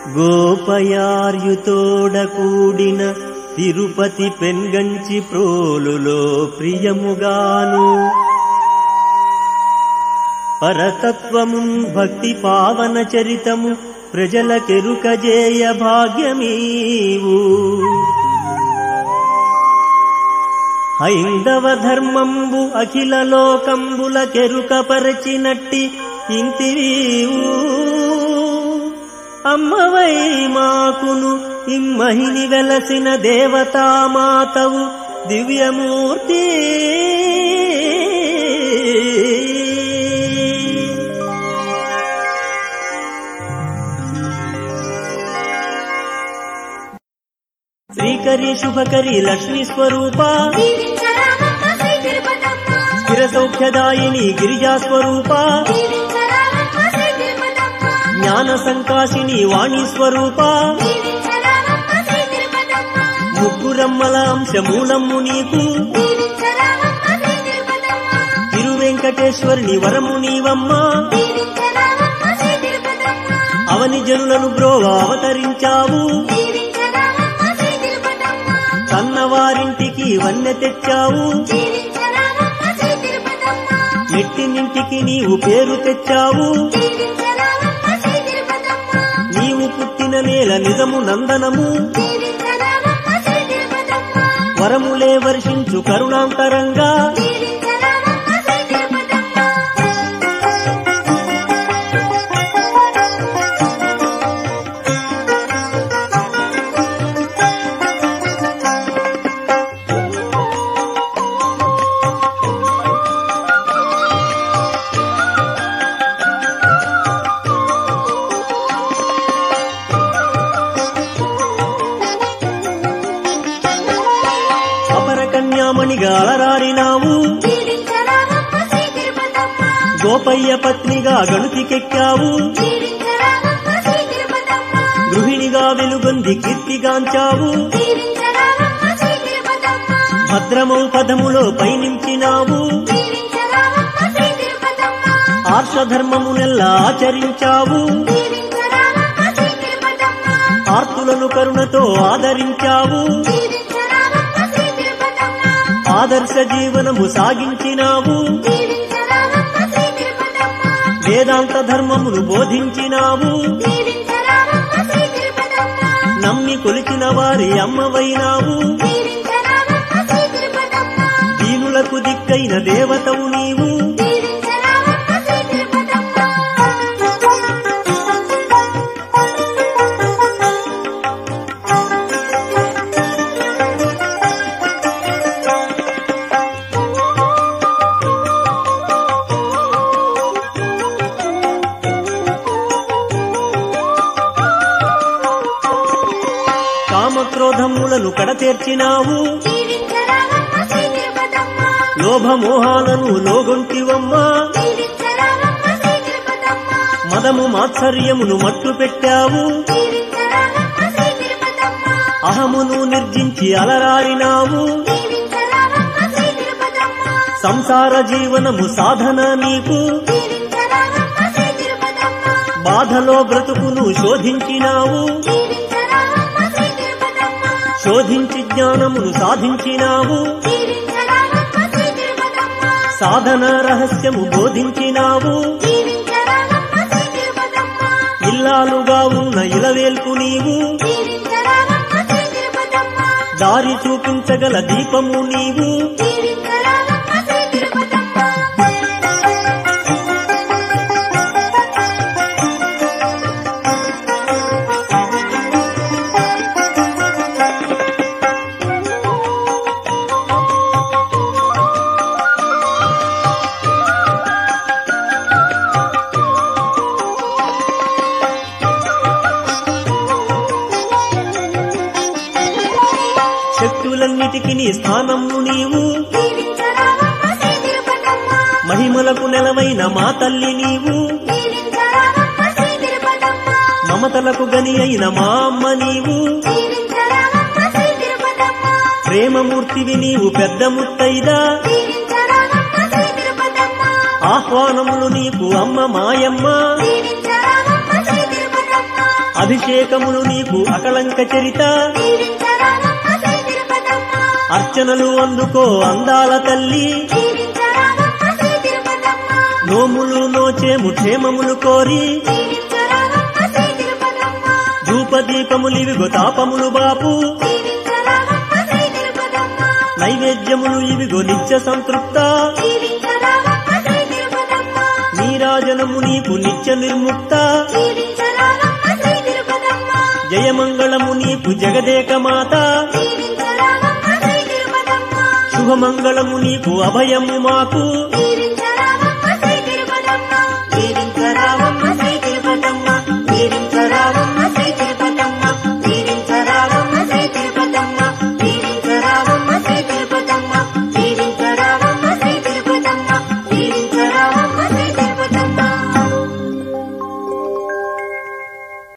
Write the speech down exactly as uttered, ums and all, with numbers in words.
గోపయార్యుతోడ కూడిన తిరుపతి పెన్గంచి ప్రోలులో ప్రియముగాను పరతత్వము భక్తి పావన చరితము ప్రజలకెరుకజేయ భాగ్యమీవు హైందవ ధర్మంబు అఖిల లోకంబుల కెరుకపరచినట్టి ఇంతివీవు అమ్మవై మాకును ఇమ్మహిని వెలసిన దేవతామాతవు దివ్యమూర్తి శ్రీకరి శుభకరి లక్ష్మీ స్వరూప స్థిర సౌఖ్యదాయిని గిరిజా స్వరూప జ్ఞాన సంకాశిని వాణి స్వరూప ముగ్గురమ్మల అంశమూలమ్ము నీకు తిరువెంకటేశ్వరుని వరము నీవమ్మా అవని జనులను బ్రోవ అవతరించావు కన్నవారింటికి వన్నె తెచ్చావు ఎట్టినింటికి నీవు పేరు తెచ్చావు నీవు పుట్టిన నేల నిజము నందనము వరములే వర్షించు కరుణాంతరంగా కన్యామణిగా అలరారినావు గోపయ్య పత్నిగా గణుతికెక్కావు గృహిణిగా వెలుగొంది కీర్తిగాంచావు భద్రమౌ పదములో పయనించినావు ఆర్షధర్మమునెల్లా ఆచరించావు ఆర్తులను కరుణతో ఆదరించావు ఆదర్శ జీవనము సాగించినావు వేదాంత ధర్మమును బోధించినావు నమ్మి కొలిచిన వారి అమ్మవైనావు దీనులకు దిక్కైన దేవతవు నీవు కామక్రోధములను కడతేర్చినావు లోభమోహాలను లోగొంటివమ్మా మదము మాత్సర్యమును మట్టు పెట్టావు అహమును నిర్జించి అలరారినావు సంసార జీవనము సాధన నీకు బాధలో బ్రతుకును శోధించినావు శోధించి జ్ఞానమును సాధించినావు సాధన రహస్యము బోధించినావు ఇల్లాలుగా ఉన్న ఇలవేల్పు నీవు దారి చూపించగల దీపము నీవు శక్తులన్నిటికి నీ స్థానము నీవు మహిమలకు నెలవైన మా తల్లి నీవు మమతలకు గని అయిన మా అమ్మ నీవు ప్రేమమూర్తివి నీవు పెద్ద ముత్తైదా ఆహ్వానములు నీకు అమ్మ మాయమ్మ అభిషేకములు నీకు అకళంక చరిత దీవించరావమ్మ శ్రీ తిరుపతమ్మ అర్చనలు అందుకో అందాల తల్లి దీవించరావమ్మ శ్రీ తిరుపతమ్మ నోములు నోచేము క్షేమములు కోరి దీవించరావమ్మ శ్రీ తిరుపతమ్మ ధూపదీపములివిగో తాపములు బాపు దీవించరావమ్మ శ్రీ తిరుపతమ్మ నైవేద్యములు ఇవిగో నిత్య సంతృప్త దీవించరావమ్మ శ్రీ తిరుపతమ్మ నీరాజనము నీకు నిత్య నిర్ముక్త దీవించరావమ్మ శ్రీ తిరుపతమ్మ జయమంగళము నీకు జగదేక మాత దీవించరావమ్మ శ్రీ తిరుపతమ్మ శుభమంగళము నీకు అభయము మాకు